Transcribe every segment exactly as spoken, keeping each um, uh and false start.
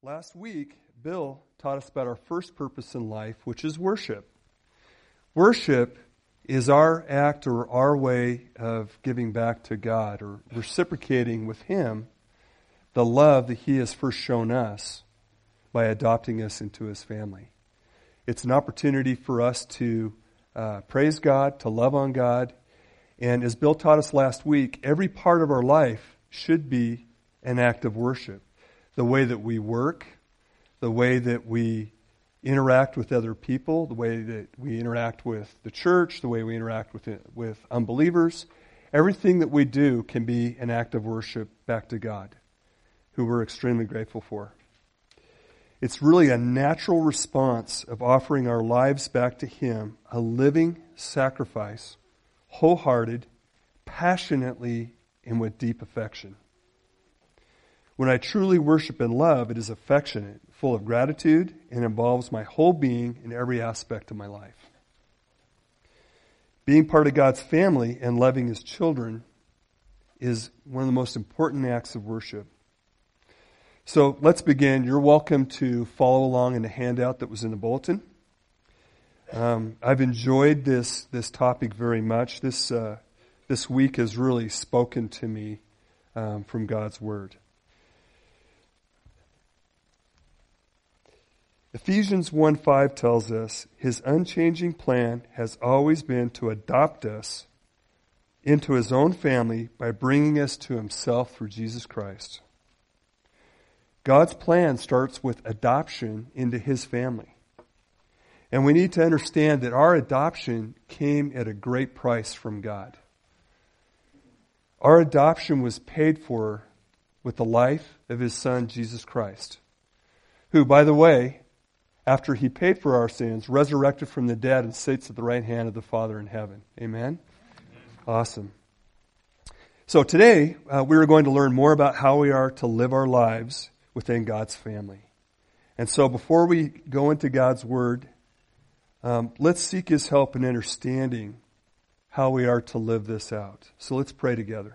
Last week, Bill taught us about our first purpose in life, which is worship. Worship is our act or our way of giving back to God or reciprocating with Him the love that He has first shown us by adopting us into His family. It's an opportunity for us to uh, praise God, to love on God, and as Bill taught us last week, every part of our life should be an act of worship. The way that we work, the way that we interact with other people, the way that we interact with the church, the way we interact with with unbelievers, everything that we do can be an act of worship back to God, who we're extremely grateful for. It's really a natural response of offering our lives back to Him, a living sacrifice, wholehearted, passionately, and with deep affection. When I truly worship and love, it is affectionate, full of gratitude, and involves my whole being in every aspect of my life. Being part of God's family and loving His children is one of the most important acts of worship. So let's begin. You're welcome to follow along in the handout that was in the bulletin. Um, I've enjoyed this this topic very much. This uh, this week has really spoken to me um, from God's Word. Ephesians one five tells us His unchanging plan has always been to adopt us into His own family by bringing us to Himself through Jesus Christ. God's plan starts with adoption into His family. And we need to understand that our adoption came at a great price from God. Our adoption was paid for with the life of His Son, Jesus Christ, who, by the way, after He paid for our sins, resurrected from the dead and sits at the right hand of the Father in heaven. Amen? Amen. Awesome. So today, uh, we are going to learn more about how we are to live our lives within God's family. And so before we go into God's Word, um, let's seek His help in understanding how we are to live this out. So let's pray together.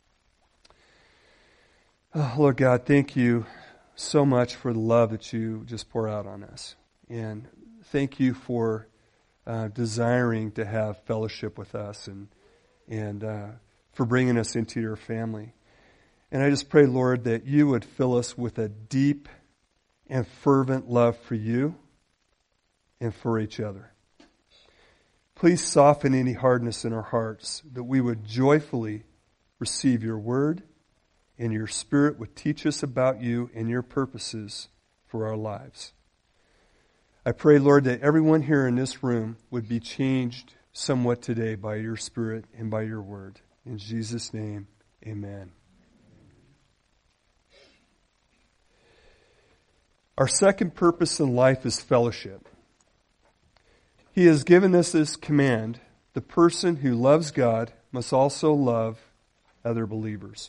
Oh, Lord God, thank You so much for the love that You just pour out on us. And thank You for uh, desiring to have fellowship with us and and uh, for bringing us into Your family. And I just pray, Lord, that You would fill us with a deep and fervent love for You and for each other. Please soften any hardness in our hearts, that we would joyfully receive Your Word, and Your Spirit would teach us about You and Your purposes for our lives. I pray, Lord, that everyone here in this room would be changed somewhat today by Your Spirit and by Your Word. In Jesus' name, amen. Our second purpose in life is fellowship. He has given us this command: the person who loves God must also love other believers.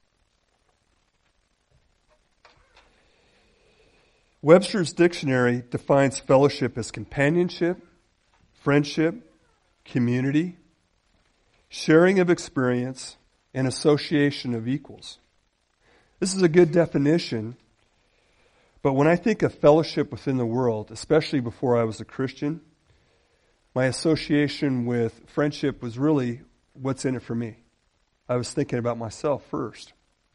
Webster's dictionary defines fellowship as companionship, friendship, community, sharing of experience, and association of equals. This is a good definition, but when I think of fellowship within the world, especially before I was a Christian, my association with friendship was really what's in it for me. I was thinking about myself first.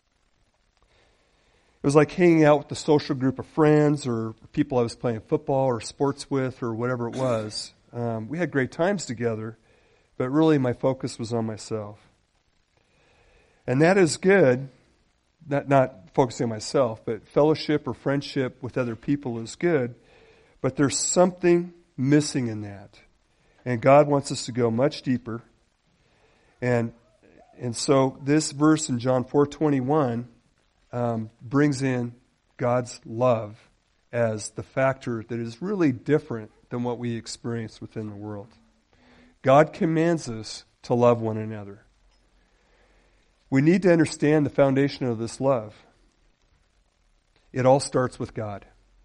It was like hanging out with the social group of friends or people I was playing football or sports with or whatever it was. Um, we had great times together, but really my focus was on myself. And that is good, not, not focusing on myself, but fellowship or friendship with other people is good, but there's something missing in that. And God wants us to go much deeper. And and so this verse in John four twenty-one Um, brings in God's love as the factor that is really different than what we experience within the world. God commands us to love one another. We need to understand the foundation of this love. It all starts with God.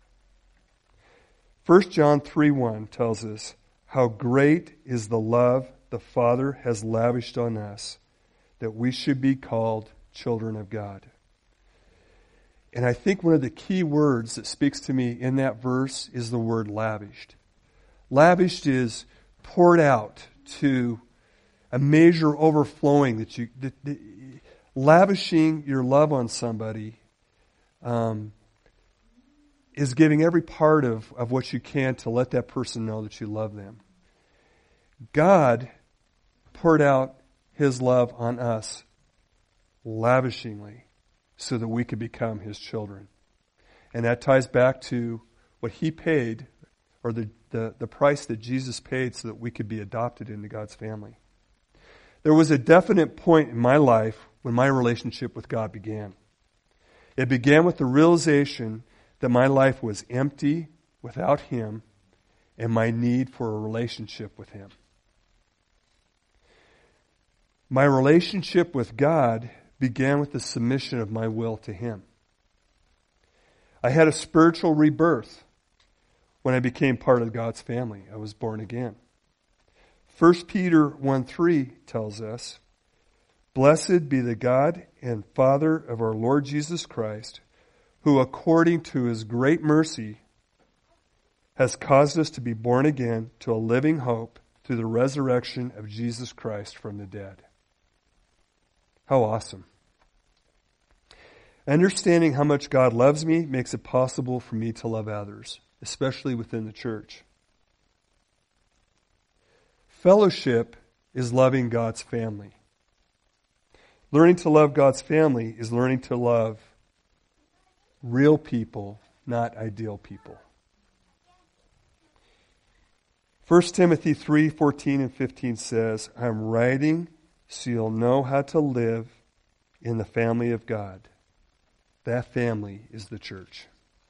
First John three one tells us, how great is the love the Father has lavished on us, that we should be called children of God. And I think one of the key words that speaks to me in that verse is the word lavished. Lavished is poured out to a measure overflowing that you, that, that, lavishing your love on somebody um, is giving every part of, of what you can to let that person know that you love them. God poured out His love on us lavishingly so that we could become His children. And that ties back to what He paid, or the, the, the price that Jesus paid so that we could be adopted into God's family. There was a definite point in my life when my relationship with God began. It began with the realization that my life was empty without Him and my need for a relationship with Him. My relationship with God began with the submission of my will to Him. I had a spiritual rebirth when I became part of God's family. I was born again. First Peter one three tells us, "Blessed be the God and Father of our Lord Jesus Christ, who according to His great mercy has caused us to be born again to a living hope through the resurrection of Jesus Christ from the dead." How awesome. Understanding how much God loves me makes it possible for me to love others, especially within the church. Fellowship is loving God's family. Learning to love God's family is learning to love real people, not ideal people. First Timothy three fourteen and fifteen says, "I'm writing so you'll know how to live in the family of God." That family is the church.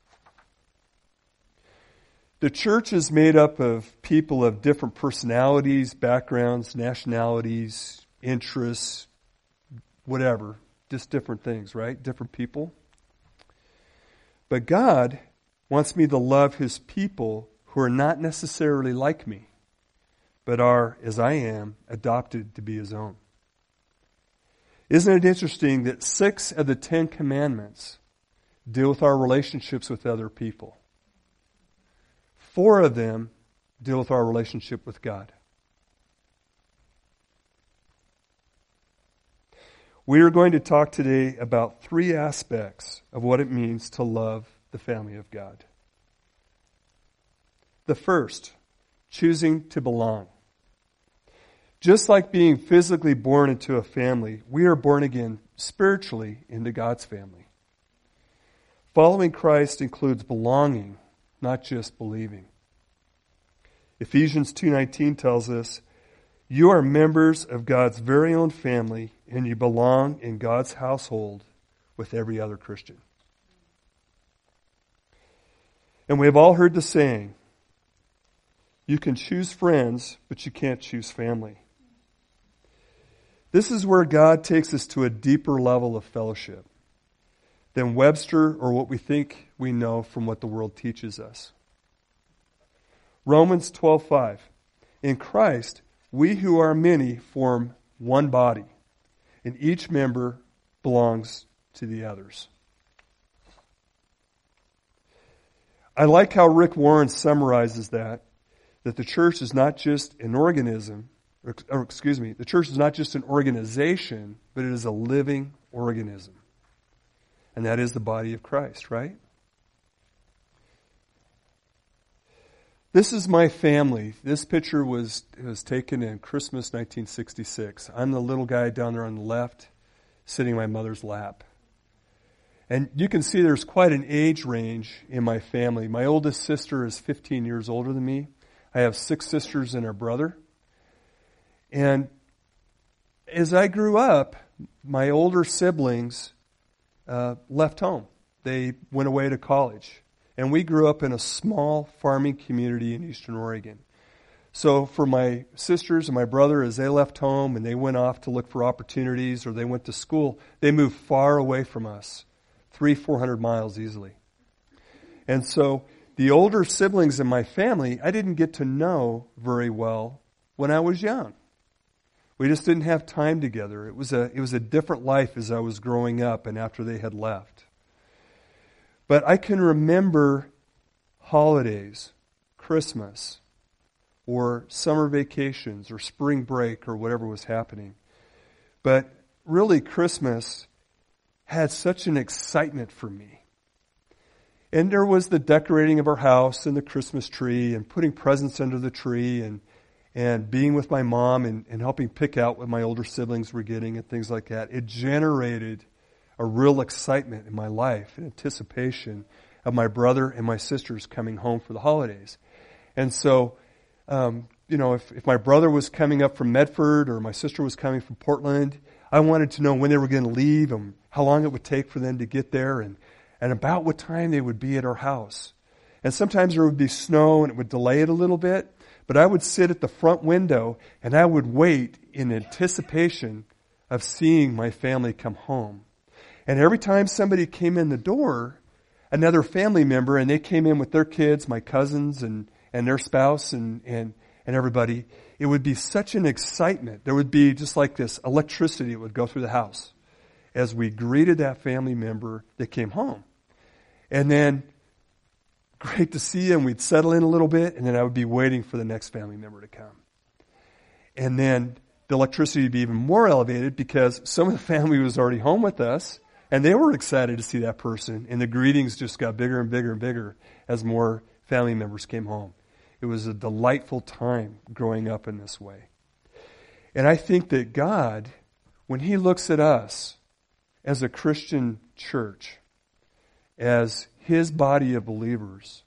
The church is made up of people of different personalities, backgrounds, nationalities, interests, whatever. Just different things, right? Different people. But God wants me to love His people who are not necessarily like me, but are, as I am, adopted to be His own. Isn't it interesting that six of the Ten Commandments deal with our relationships with other people? Four of them deal with our relationship with God. We are going to talk today about three aspects of what it means to love the family of God. The first, choosing to belong. Just like being physically born into a family, we are born again spiritually into God's family. Following Christ includes belonging, not just believing. Ephesians two nineteen tells us, "You are members of God's very own family, and you belong in God's household with every other Christian." And we have all heard the saying, you can choose friends, but you can't choose family. This is where God takes us to a deeper level of fellowship than Webster or what we think we know from what the world teaches us. Romans twelve five. In Christ, we who are many form one body, and each member belongs to the others. I like how Rick Warren summarizes that, that the church is not just an organism, or, or excuse me, the church is not just an organization, but it is a living organism. And that is the body of Christ, right? This is my family. This picture was, was taken in Christmas nineteen sixty-six. I'm the little guy down there on the left, sitting in my mother's lap. And you can see there's quite an age range in my family. My oldest sister is fifteen years older than me. I have six sisters and a brother. And as I grew up, my older siblings uh, left home. They went away to college. And we grew up in a small farming community in Eastern Oregon. So for my sisters and my brother, as they left home and they went off to look for opportunities or they went to school, they moved far away from us, three, four hundred miles easily. And so the older siblings in my family, I didn't get to know very well when I was young. We just didn't have time together. It was a, it was a different life as I was growing up and after they had left. But I can remember holidays, Christmas, or summer vacations, or spring break, or whatever was happening. But really, Christmas had such an excitement for me. And there was the decorating of our house and the Christmas tree and putting presents under the tree and and being with my mom and, and helping pick out what my older siblings were getting and things like that. It generated a real excitement in my life, an anticipation of my brother and my sisters coming home for the holidays. And so, um, you know, if, if my brother was coming up from Medford or my sister was coming from Portland, I wanted to know when they were going to leave and how long it would take for them to get there and, and about what time they would be at our house. And sometimes there would be snow and it would delay it a little bit. But I would sit at the front window and I would wait in anticipation of seeing my family come home. And every time somebody came in the door, another family member, and they came in with their kids, my cousins and, and their spouse and, and, and everybody, it would be such an excitement. There would be just like this electricity that would go through the house as we greeted that family member that came home. And then great to see you, and we'd settle in a little bit, and then I would be waiting for the next family member to come. And then the electricity would be even more elevated because some of the family was already home with us, and they were excited to see that person, and the greetings just got bigger and bigger and bigger as more family members came home. It was a delightful time growing up in this way. And I think that God, when He looks at us as a Christian church, as His body of believers,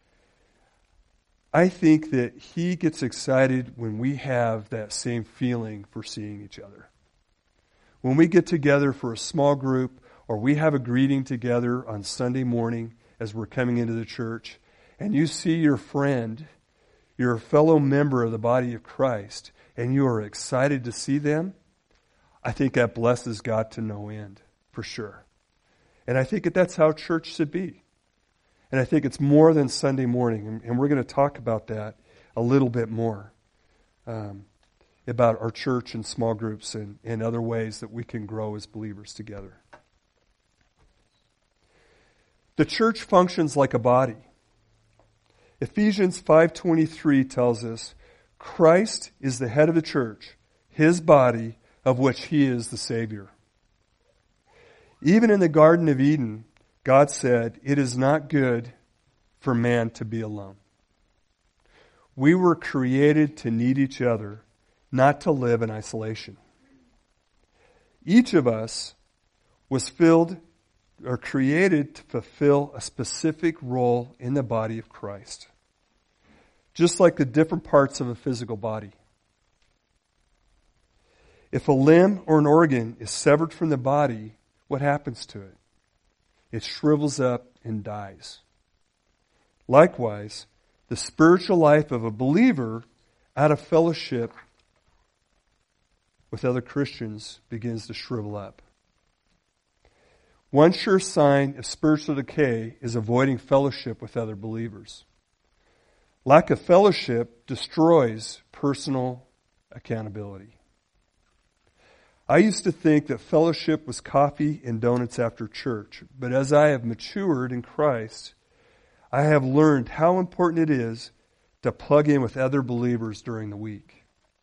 I think that He gets excited when we have that same feeling for seeing each other. When we get together for a small group, or we have a greeting together on Sunday morning as we're coming into the church, and you see your friend, your fellow member of the body of Christ, and you are excited to see them, I think that blesses God to no end, for sure. And I think that that's how church should be. And I think it's more than Sunday morning. And we're going to talk about that a little bit more. Um, about our church and small groups and, and other ways that we can grow as believers together. The church functions like a body. Ephesians five twenty-three tells us, Christ is the head of the church, His body, of which He is the Savior. Even in the Garden of Eden, God said, it is not good for man to be alone. We were created to need each other, not to live in isolation. Each of us was filled or created to fulfill a specific role in the body of Christ, just like the different parts of a physical body. If a limb or an organ is severed from the body, what happens to it? It shrivels up and dies. Likewise, the spiritual life of a believer out of fellowship with other Christians begins to shrivel up. One sure sign of spiritual decay is avoiding fellowship with other believers. Lack of fellowship destroys personal accountability. I used to think that fellowship was coffee and donuts after church, but as I have matured in Christ, I have learned how important it is to plug in with other believers during the week.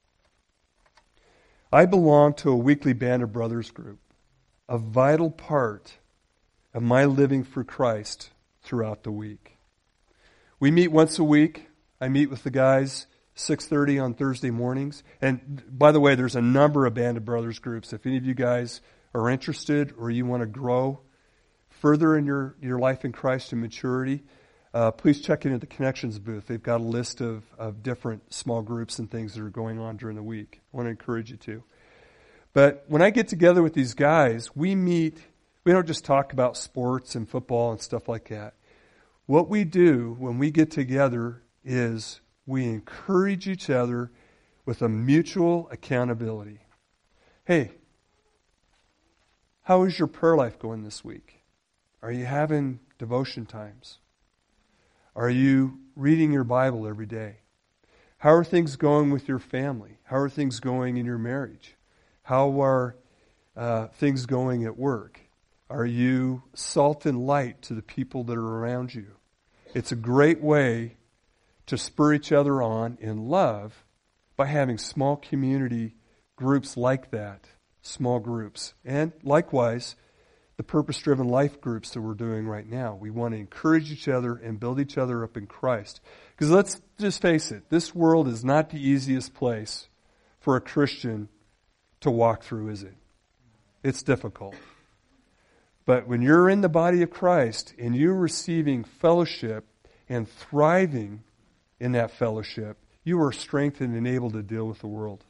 I belong to a weekly Band of Brothers group, a vital part of my living for Christ throughout the week. We meet once a week. I meet with the guys six thirty on Thursday mornings. And by the way, there's a number of Band of Brothers groups. If any of you guys are interested or you want to grow further in your, your life in Christ and maturity, uh, please check into the Connections booth. They've got a list of, of different small groups and things that are going on during the week. I want to encourage you to. But when I get together with these guys, we meet, we don't just talk about sports and football and stuff like that. What we do when we get together is we encourage each other with a mutual accountability. Hey, how is your prayer life going this week? Are you having devotion times? Are you reading your Bible every day? How are things going with your family? How are things going in your marriage? How are uh, things going at work? Are you salt and light to the people that are around you? It's a great way to spur each other on in love by having small community groups like that, small groups. And likewise, the purpose-driven life groups that we're doing right now. We want to encourage each other and build each other up in Christ. Because let's just face it, this world is not the easiest place for a Christian to walk through, is it? It's difficult. But when you're in the body of Christ and you're receiving fellowship and thriving in that fellowship, you are strengthened and able to deal with the world.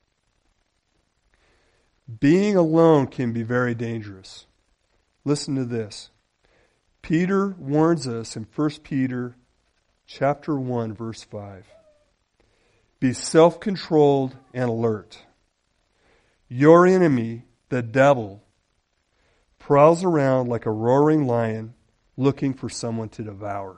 Being alone can be very dangerous. Listen to this. Peter warns us in First Peter chapter one, verse five. Be self-controlled and alert. Your enemy, the devil, prowls around like a roaring lion looking for someone to devour.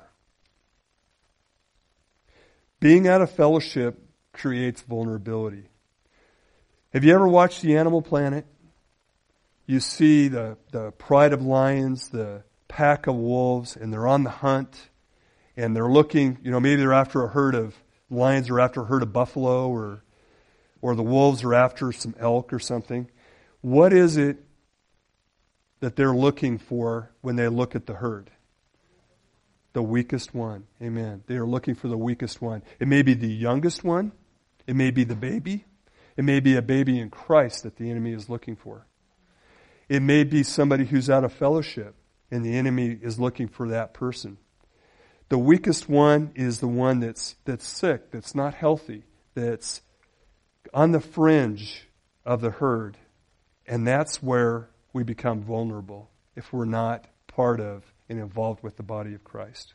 Being out of fellowship creates vulnerability. Have you ever watched the Animal Planet? You see the, the pride of lions, the pack of wolves, and they're on the hunt, and they're looking, you know, maybe they're after a herd of lions or after a herd of buffalo, or or the wolves are after some elk or something. What is it that they're looking for when they look at the herd? The weakest one. Amen. They are looking for the weakest one. It may be the youngest one. It may be the baby. It may be a baby in Christ that the enemy is looking for. It may be somebody who's out of fellowship and the enemy is looking for that person. The weakest one is the one that's that's sick, that's not healthy, that's on the fringe of the herd. And that's where we become vulnerable if we're not part of and involved with the body of Christ.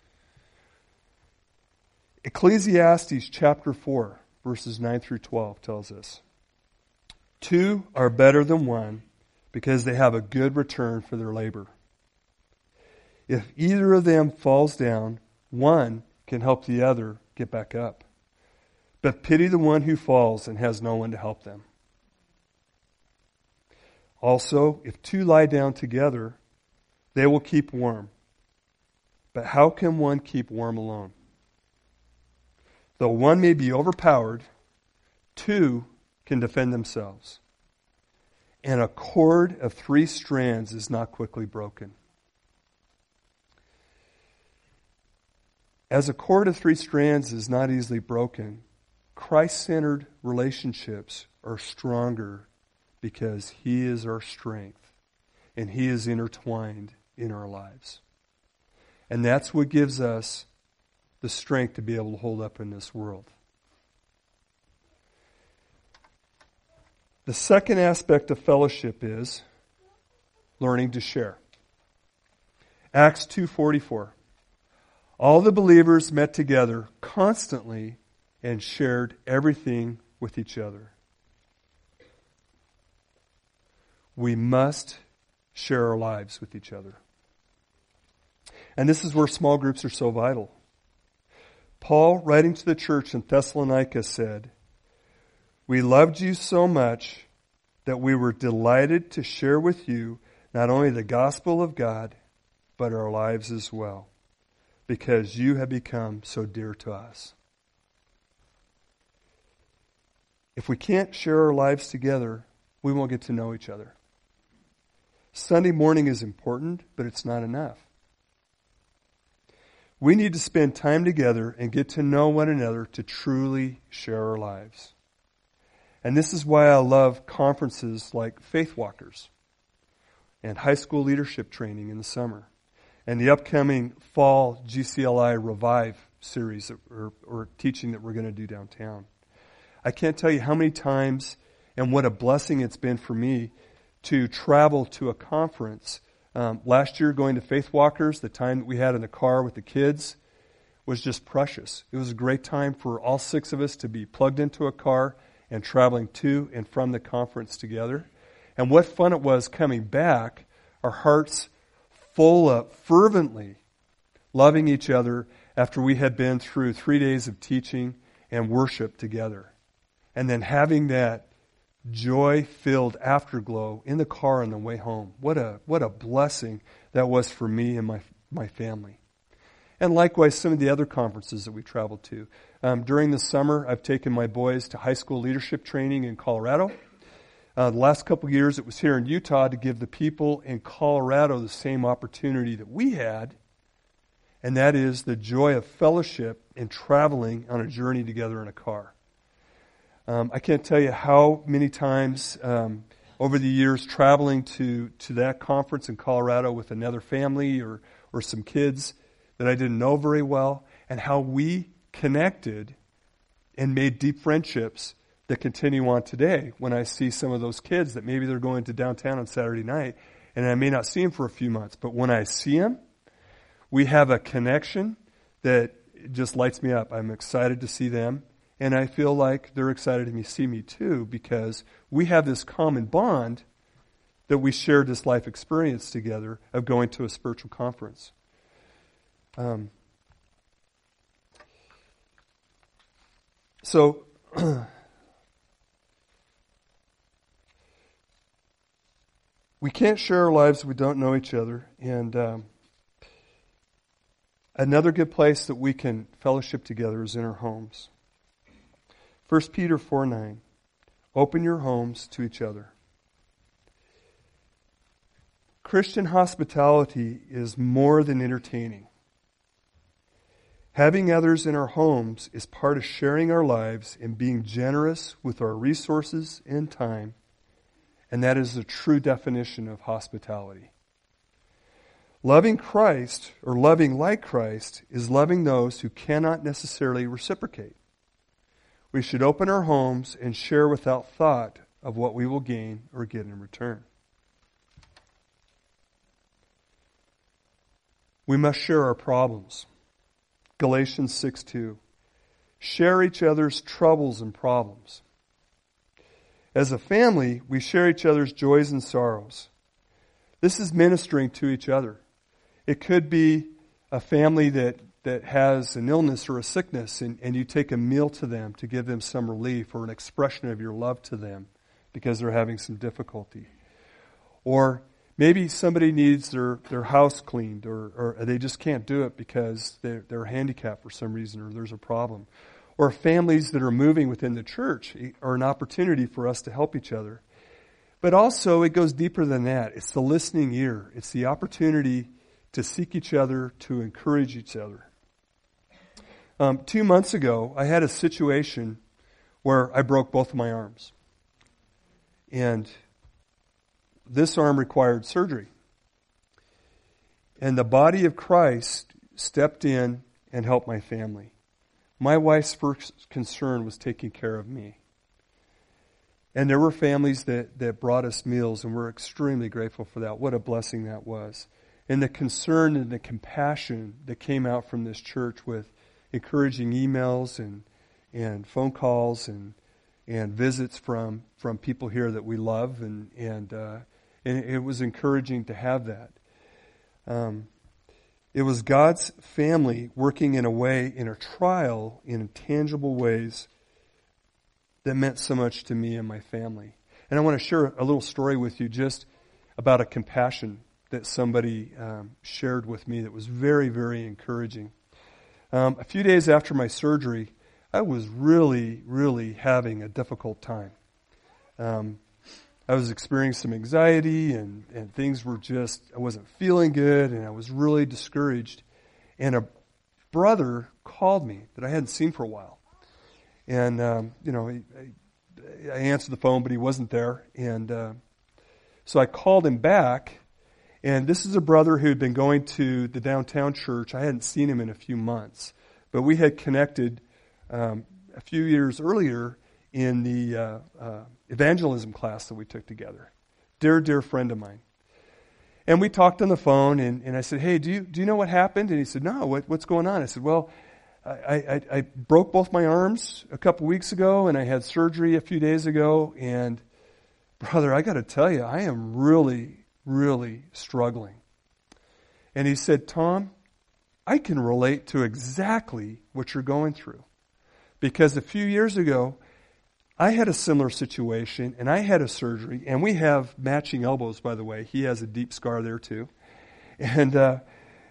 Ecclesiastes chapter four, verses nine through twelve tells us, two are better than one because they have a good return for their labor. If either of them falls down, one can help the other get back up. But pity the one who falls and has no one to help them. Also, if two lie down together, they will keep warm. But how can one keep warm alone? Though one may be overpowered, two can defend themselves. And a cord of three strands is not quickly broken. As a cord of three strands is not easily broken, Christ-centered relationships are stronger because He is our strength and He is intertwined in our lives. And that's what gives us the strength to be able to hold up in this world. The second aspect of fellowship is learning to share. Acts two forty-four. All the believers met together constantly and shared everything with each other. We must share our lives with each other. And this is where small groups are so vital. Paul, writing to the church in Thessalonica, said, "We loved you so much that we were delighted to share with you not only the gospel of God, but our lives as well, because you have become so dear to us." If we can't share our lives together, we won't get to know each other. Sunday morning is important, but it's not enough. We need to spend time together and get to know one another to truly share our lives. And this is why I love conferences like Faith Walkers and high school leadership training in the summer and the upcoming fall G C L I Revive series or, or teaching that we're going to do downtown. I can't tell you how many times and what a blessing it's been for me to travel to a conference. Um, last year, going to Faith Walkers, the time that we had in the car with the kids was just precious. It was a great time for all six of us to be plugged into a car and traveling to and from the conference together. And what fun it was coming back, our hearts full of fervently loving each other after we had been through three days of teaching and worship together. And then having that joy-filled afterglow in the car on the way home. What a what a blessing that was for me and my my family. And likewise, some of the other conferences that we traveled to. Um, during the summer, I've taken my boys to high school leadership training in Colorado. Uh, the last couple of years, it was here in Utah to give the people in Colorado the same opportunity that we had, and that is the joy of fellowship and traveling on a journey together in a car. Um, I can't tell you how many times um, over the years traveling to, to that conference in Colorado with another family or, or some kids that I didn't know very well, and how we connected and made deep friendships that continue on today when I see some of those kids that maybe they're going to downtown on Saturday night, and I may not see them for a few months, but when I see them, we have a connection that just lights me up. I'm excited to see them, and I feel like they're excited to see me too, because we have this common bond that we shared this life experience together of going to a spiritual conference. Um, so, we can't share our lives if we don't know each other. And um, another good place that we can fellowship together is in our homes. First Peter four nine, open your homes to each other. Christian hospitality is more than entertaining. Having others in our homes is part of sharing our lives and being generous with our resources and time, and that is the true definition of hospitality. Loving Christ, or loving like Christ, is loving those who cannot necessarily reciprocate. We should open our homes and share without thought of what we will gain or get in return. We must share our problems. Galatians six two. Share each other's troubles and problems. As a family, we share each other's joys and sorrows. This is ministering to each other. It could be a family that, that has an illness or a sickness, and, and you take a meal to them to give them some relief or an expression of your love to them because they're having some difficulty. Or maybe somebody needs their, their house cleaned, or, or they just can't do it because they're, they're handicapped for some reason, or there's a problem. Or families that are moving within the church are an opportunity for us to help each other. But also, it goes deeper than that. It's the listening ear. It's the opportunity to seek each other, to encourage each other. Um, two months ago, I had a situation where I broke both of my arms. And this arm required surgery. And the body of Christ stepped in and helped my family. My wife's first concern was taking care of me. And there were families that, that brought us meals, and we're extremely grateful for that. What a blessing that was. And the concern and the compassion that came out from this church with encouraging emails and and phone calls and and visits from, from people here that we love, and and uh, and it was encouraging to have that. Um, it was God's family working in a way, in a trial, in tangible ways that meant so much to me and my family. And I want to share a little story with you just about a compassion that somebody um, shared with me that was very, very encouraging. Um, a few days after my surgery, I was really, really having a difficult time. Um, I was experiencing some anxiety, and, and things were just, I wasn't feeling good, and I was really discouraged. And a brother called me that I hadn't seen for a while. And, um, you know, I, I answered the phone, but he wasn't there. And uh, so I called him back. And this is a brother who had been going to the downtown church. I hadn't seen him in a few months. But we had connected um, a few years earlier in the uh, uh, evangelism class that we took together. Dear, dear friend of mine. And we talked on the phone, and, and I said, hey, do you do you know what happened? And he said, no, what, what's going on? I said, well, I, I, I broke both my arms a couple weeks ago, and I had surgery a few days ago. And brother, I got to tell you, I am really, really struggling. And he said, Tom, I can relate to exactly what you're going through. Because a few years ago, I had a similar situation, and I had a surgery, and we have matching elbows, by the way. He has a deep scar there, too. And uh,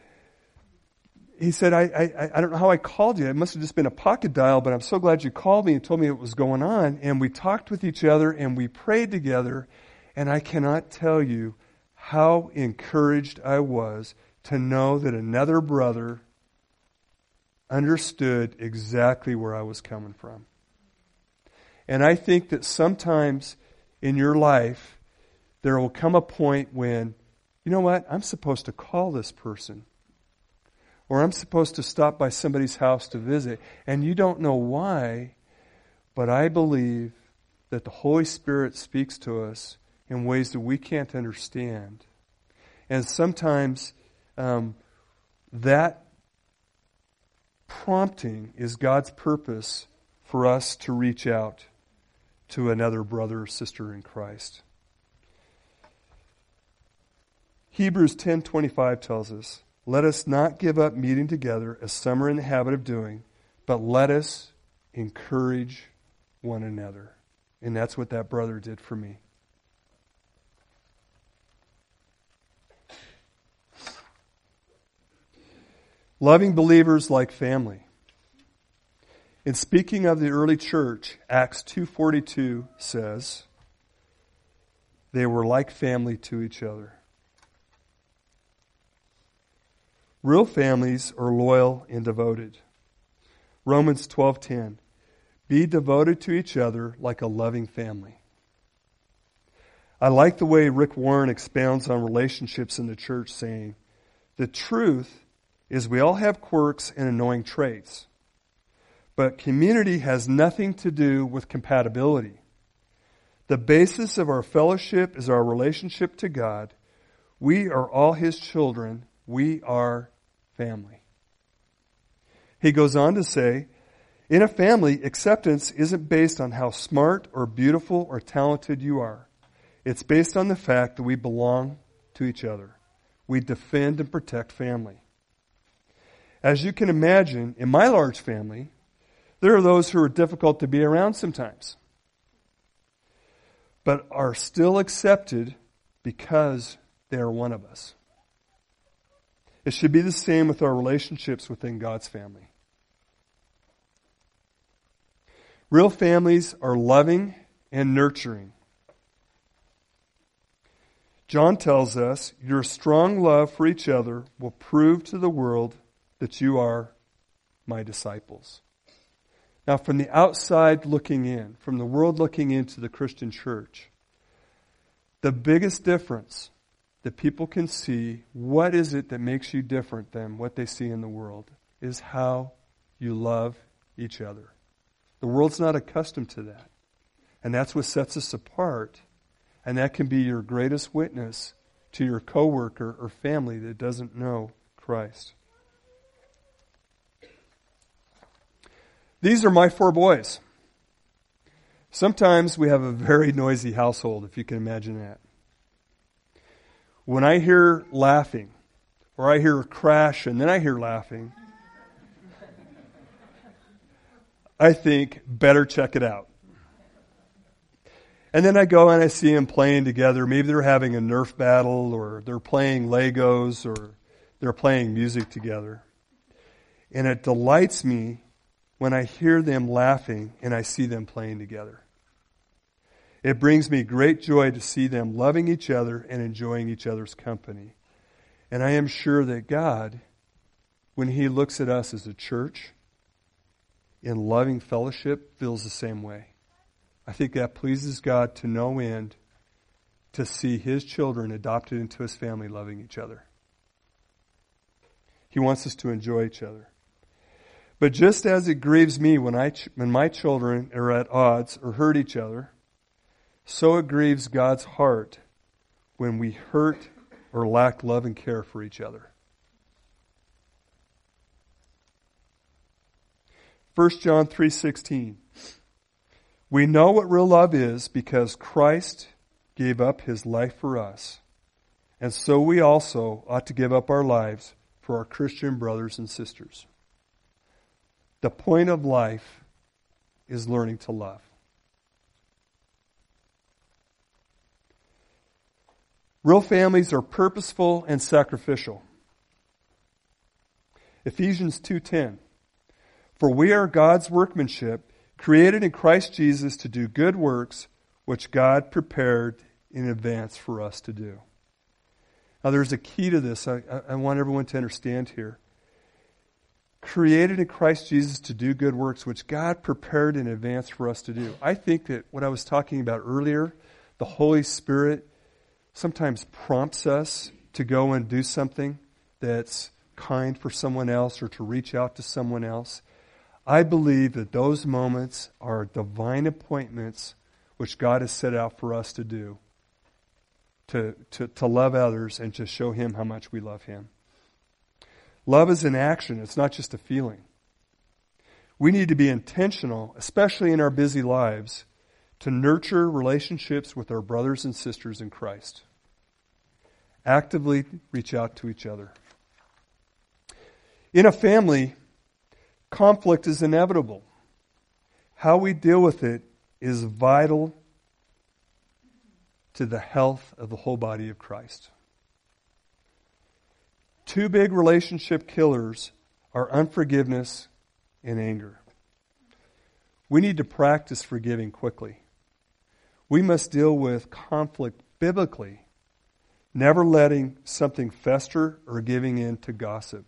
he said, I, I, I don't know how I called you. It must have just been a pocket dial, but I'm so glad you called me and told me what was going on. And we talked with each other, and we prayed together, and I cannot tell you how encouraged I was to know that another brother understood exactly where I was coming from. And I think that sometimes in your life, there will come a point when, you know what, I'm supposed to call this person. Or I'm supposed to stop by somebody's house to visit. And you don't know why, but I believe that the Holy Spirit speaks to us in ways that we can't understand. And sometimes um, that prompting is God's purpose for us to reach out to another brother or sister in Christ. Hebrews ten twenty-five tells us, let us not give up meeting together as some are in the habit of doing, but let us encourage one another. And that's what that brother did for me. Loving believers like family. In speaking of the early church, Acts two forty-two says, they were like family to each other. Real families are loyal and devoted. Romans twelve ten, be devoted to each other like a loving family. I like the way Rick Warren expounds on relationships in the church, saying, the truth is we all have quirks and annoying traits. But community has nothing to do with compatibility. The basis of our fellowship is our relationship to God. We are all His children. We are family. He goes on to say, in a family, acceptance isn't based on how smart or beautiful or talented you are. It's based on the fact that we belong to each other. We defend and protect family. As you can imagine, in my large family, there are those who are difficult to be around sometimes, but are still accepted because they are one of us. It should be the same with our relationships within God's family. Real families are loving and nurturing. John tells us, your strong love for each other will prove to the world that you are my disciples. Now, from the outside looking in, from the world looking into the Christian church, the biggest difference that people can see, what is it that makes you different than what they see in the world, is how you love each other. The world's not accustomed to that. And that's what sets us apart. And that can be your greatest witness to your coworker or family that doesn't know Christ. These are my four boys. Sometimes we have a very noisy household, if you can imagine that. When I hear laughing, or I hear a crash and then I hear laughing, I think, better check it out. And then I go and I see them playing together. Maybe they're having a Nerf battle, or they're playing Legos, or they're playing music together. And it delights me when I hear them laughing and I see them playing together. It brings me great joy to see them loving each other and enjoying each other's company. And I am sure that God, when He looks at us as a church in loving fellowship, feels the same way. I think that pleases God to no end to see His children adopted into His family loving each other. He wants us to enjoy each other. But just as it grieves me when I when my children are at odds or hurt each other, so it grieves God's heart when we hurt or lack love and care for each other. First John three sixteen. We know what real love is because Christ gave up His life for us. And so we also ought to give up our lives for our Christian brothers and sisters. The point of life is learning to love. Real families are purposeful and sacrificial. Ephesians two ten. For we are God's workmanship, created in Christ Jesus to do good works, which God prepared in advance for us to do. Now there's a key to this I, I want everyone to understand here. Created in Christ Jesus to do good works, which God prepared in advance for us to do. I think that what I was talking about earlier, the Holy Spirit sometimes prompts us to go and do something that's kind for someone else or to reach out to someone else. I believe that those moments are divine appointments which God has set out for us to do, to, to, to love others and to show Him how much we love Him. Love is an action. It's not just a feeling. We need to be intentional, especially in our busy lives, to nurture relationships with our brothers and sisters in Christ. Actively reach out to each other. In a family, conflict is inevitable. How we deal with it is vital to the health of the whole body of Christ. Two big relationship killers are unforgiveness and anger. We need to practice forgiving quickly. We must deal with conflict biblically, never letting something fester or giving in to gossip.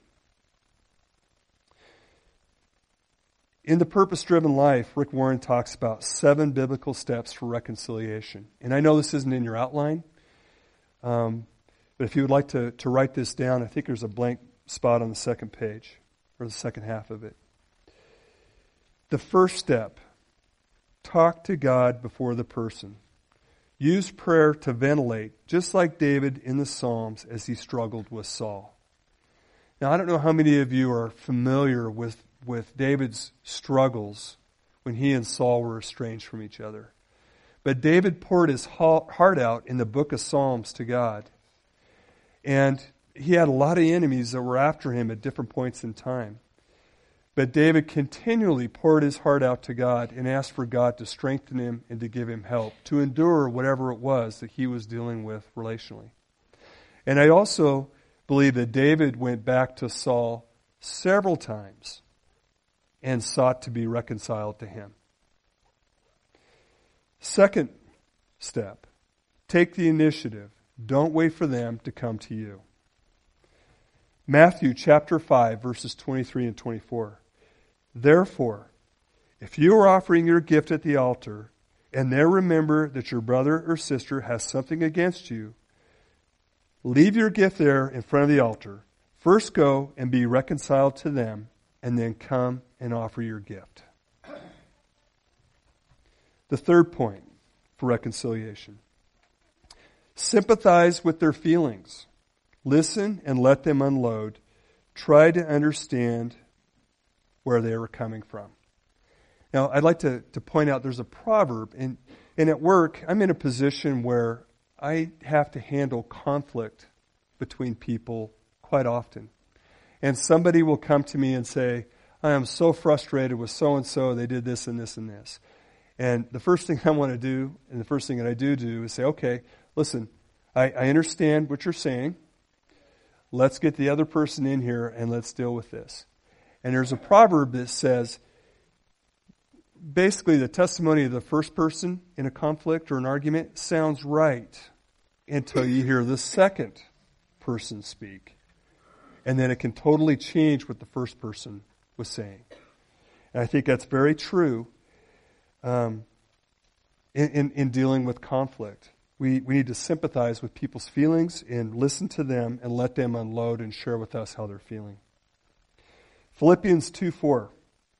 In The Purpose-Driven Life, Rick Warren talks about seven biblical steps for reconciliation. And I know this isn't in your outline, um, but if you would like to, to write this down, I think there's a blank spot on the second page, or the second half of it. The first step, talk to God before the person. Use prayer to ventilate, just like David in the Psalms as he struggled with Saul. Now, I don't know how many of you are familiar with with David's struggles when he and Saul were estranged from each other. But David poured his heart out in the book of Psalms to God. And he had a lot of enemies that were after him at different points in time. But David continually poured his heart out to God and asked for God to strengthen him and to give him help, to endure whatever it was that he was dealing with relationally. And I also believe that David went back to Saul several times and sought to be reconciled to him. Second step, take the initiative. Don't wait for them to come to you. Matthew chapter five, verses twenty-three and twenty-four. Therefore, if you are offering your gift at the altar, and there remember that your brother or sister has something against you, leave your gift there in front of the altar. First go and be reconciled to them, and then come and offer your gift. The third point for reconciliation. Sympathize with their feelings. Listen and let them unload. Try to understand where they were coming from. Now, I'd like to, to point out there's a proverb, and, and at work, I'm in a position where I have to handle conflict between people quite often. And somebody will come to me and say, I am so frustrated with so-and-so, they did this and this and this. And the first thing I want to do, and the first thing that I do do, is say, okay, listen, I, I understand what you're saying. Let's get the other person in here and let's deal with this. And there's a proverb that says, basically the testimony of the first person in a conflict or an argument sounds right until you hear the second person speak. And then it can totally change what the first person was saying. And I think that's very true um, in, in, in dealing with conflict. We, we need to sympathize with people's feelings and listen to them and let them unload and share with us how they're feeling. Philippians two four.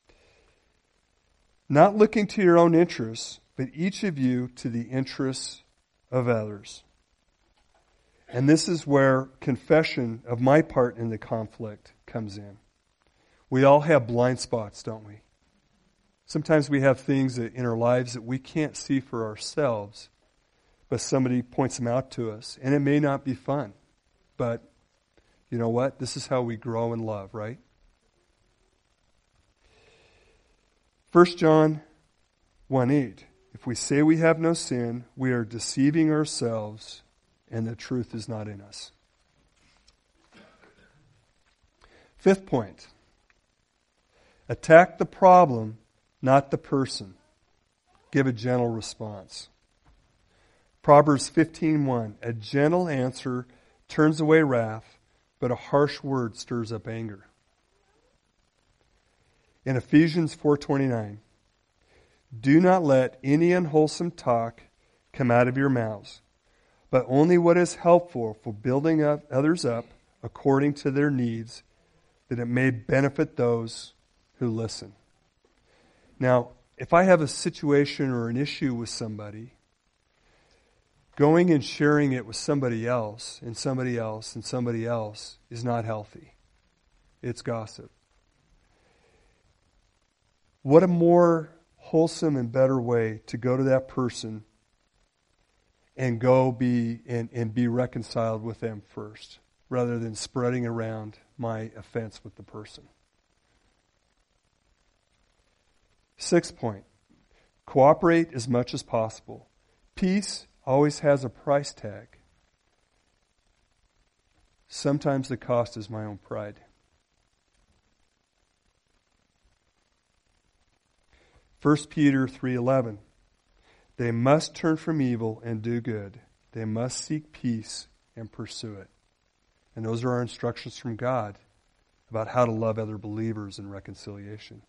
Not looking to your own interests, but each of you to the interests of others. And this is where confession of my part in the conflict comes in. We all have blind spots, don't we? Sometimes we have things that in our lives that we can't see for ourselves, but somebody points them out to us. And it may not be fun, but you know what? This is how we grow in love, right? First John one eight. If we say we have no sin, we are deceiving ourselves, and the truth is not in us. Fifth point. Attack the problem, not the person. Give a gentle response. Proverbs fifteen one. A gentle answer turns away wrath, but a harsh word stirs up anger. In Ephesians four twenty-nine, do not let any unwholesome talk come out of your mouths, but only what is helpful for building up others up according to their needs, that it may benefit those who listen. Now, if I have a situation or an issue with somebody, going and sharing it with somebody else and somebody else and somebody else is not healthy. It's gossip. What a more wholesome and better way to go to that person and go be and, and be reconciled with them first, rather than spreading around my offense with the person. Sixth point, cooperate as much as possible. Peace always has a price tag. Sometimes the cost is my own pride. First Peter three eleven. They must turn from evil and do good. They must seek peace and pursue it. And those are our instructions from God about how to love other believers in reconciliation.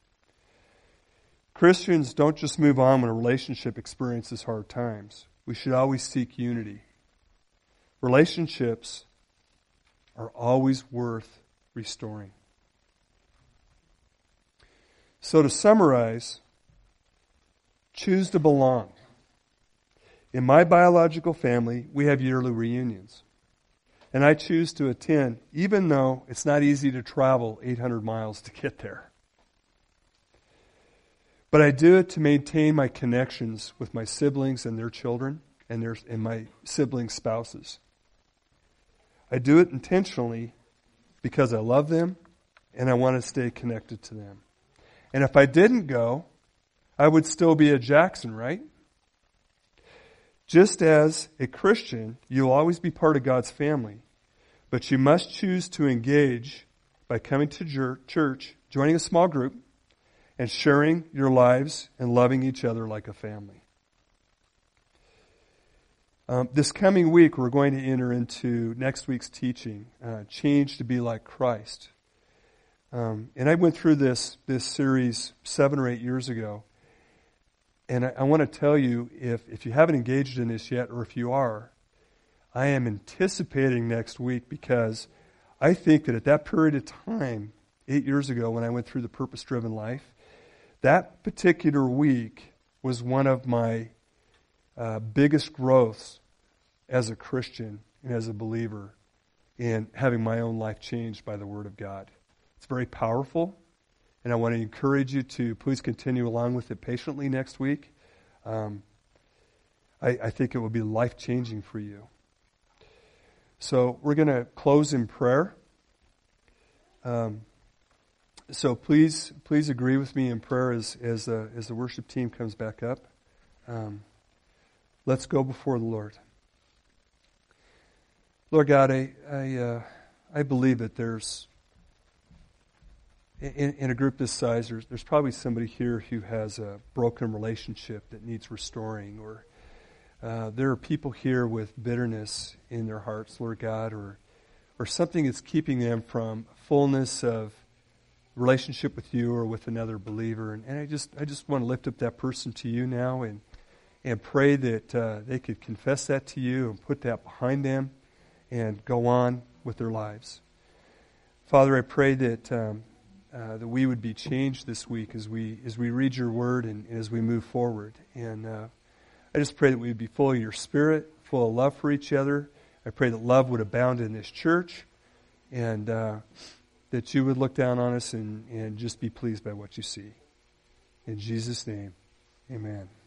Christians don't just move on when a relationship experiences hard times. We should always seek unity. Relationships are always worth restoring. So to summarize, choose to belong. In my biological family, we have yearly reunions. And I choose to attend, even though it's not easy to travel eight hundred miles to get there. But I do it to maintain my connections with my siblings and their children and, their, and my siblings' spouses. I do it intentionally because I love them and I want to stay connected to them. And if I didn't go, I would still be a Jackson, right? Just as a Christian, you'll always be part of God's family. But you must choose to engage by coming to church, joining a small group, and sharing your lives and loving each other like a family. Um, this coming week, we're going to enter into next week's teaching, uh, Change to Be Like Christ. Um, and I went through this this series seven or eight years ago. And I, I want to tell you, if, if you haven't engaged in this yet, or if you are, I am anticipating next week, because I think that at that period of time, eight years ago when I went through the Purpose-Driven Life, that particular week was one of my uh, biggest growths as a Christian and as a believer in having my own life changed by the Word of God. It's very powerful, and I want to encourage you to please continue along with it patiently next week. Um, I, I think it will be life-changing for you. So we're going to close in prayer. Um, so please, please agree with me in prayer as as, uh, as the worship team comes back up. Um, let's go before the Lord. Lord God, I I, uh, I believe that there's in, in a group this size, there's, there's probably somebody here who has a broken relationship that needs restoring, or Uh, there are people here with bitterness in their hearts, Lord God, or or something that's keeping them from fullness of relationship with you or with another believer. And, and I just I just want to lift up that person to you now and and pray that uh, they could confess that to you and put that behind them and go on with their lives. Father, I pray that um, uh, that we would be changed this week as we as we read your word and, and as we move forward. And uh, I just pray that we would be full of your Spirit, full of love for each other. I pray that love would abound in this church, and uh, that you would look down on us and, and just be pleased by what you see. In Jesus' name, amen.